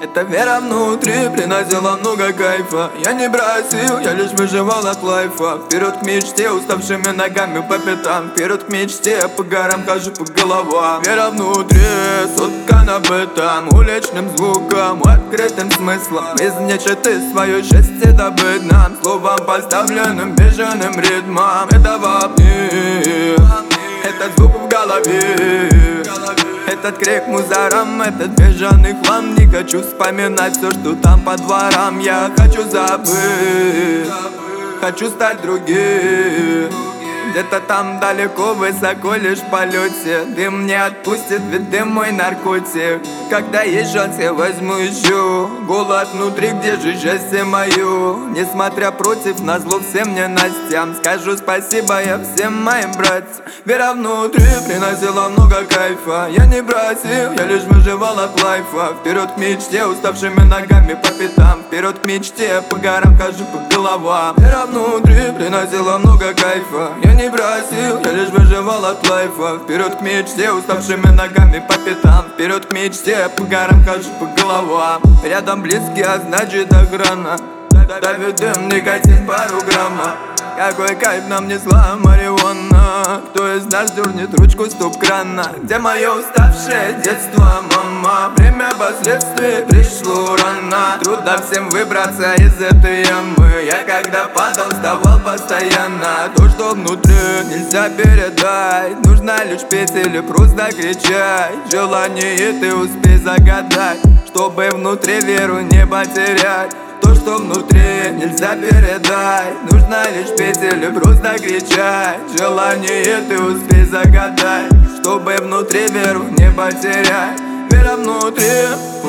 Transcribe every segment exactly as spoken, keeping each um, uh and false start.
Эта вера внутри приносила много кайфа. Я не бросил, я лишь выживал от лайфа. Вперед к мечте, уставшими ногами по пятам. Вперед к мечте, по горам хожу по головам. Вера внутри, соткана об этом уличным звуком, открытым смыслом. Из нечиты свое счастье добыть нам, словом поставленным бежаным ритмом. Это во мне, этот звук в голове, этот крик мусором, этот бежаный хлам. Не хочу вспоминать все, что там по дворам. Я хочу забыть, хочу стать другим. Где-то там далеко, высоко, лишь в полете. Дым не отпустит, ведь дым мой наркотик. Когда есть шанс, я возьму еще. Голод внутри, где же счастье мое? Несмотря против, назло всем ненастьям, скажу спасибо я всем моим братьям. Вера внутри приносила много кайфа. Я не бросил, я лишь выживал от лайфа. Вперед к мечте, уставшими ногами по пятам. Вперед к мечте, по горам хожу по головам. Вера внутри приносила много кайфа. Я не бросил, я лишь выживал от лайфа. Вперед к мечте, уставшими ногами по пятам. Вперед к мечте, по горам хожу по головам. Рядом близкий, а значит охрана. Давит дым, никотин пару грамма. Какой кайф нам несла марихуана. Кто из нас дернет ручку стоп-крана? Где мое уставшее детство, мама? Время последствий пришло рано. Трудно всем выбраться из этой ямы. Я когда падал, вставал постоянно. То, что внутри, нельзя передать. Нужно лишь петь или просто кричать. Желание ты успей загадать, чтобы внутри веру не потерять. То, что внутри, нельзя передать. Нужно лишь петь или просто кричать. Желание ты успей загадать, чтобы внутри веру не потерять. Вера внутри,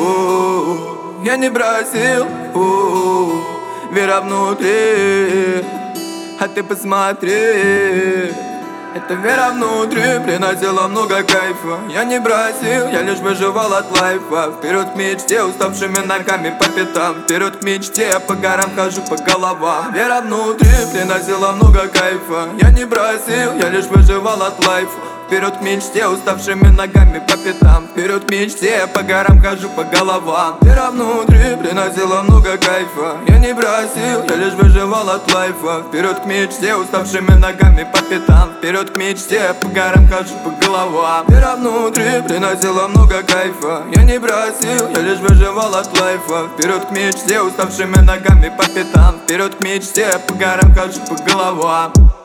у-у-у. Я не бросил, у-у-у. Вера внутри, а ты посмотри. Эта вера внутри приносила много кайфа. Я не бросил, я лишь выживал от лайфа. Вперед к мечте, уставшими ногами по пятам. Вперед к мечте, по горам хожу по головам. Вера внутри приносила много кайфа. Я не бросил, я лишь выживал от лайфа. Вперед к мечте, уставшими ногами по пятам. Вперед к мечте, по горам хожу по головам. Вера внутри приносила много кайфа. Я не бросил, я лишь выживал от лайфа. Вперед к мечте, уставшими ногами по пятам. Вперед к мечте, по горам хожу по головам. Вера внутри приносила много кайфа. Я не бросил, я лишь выживал от лайфа. Вперед к мечте, уставшими ногами по пятам. Вперед к мечте, по горам хожу по головам.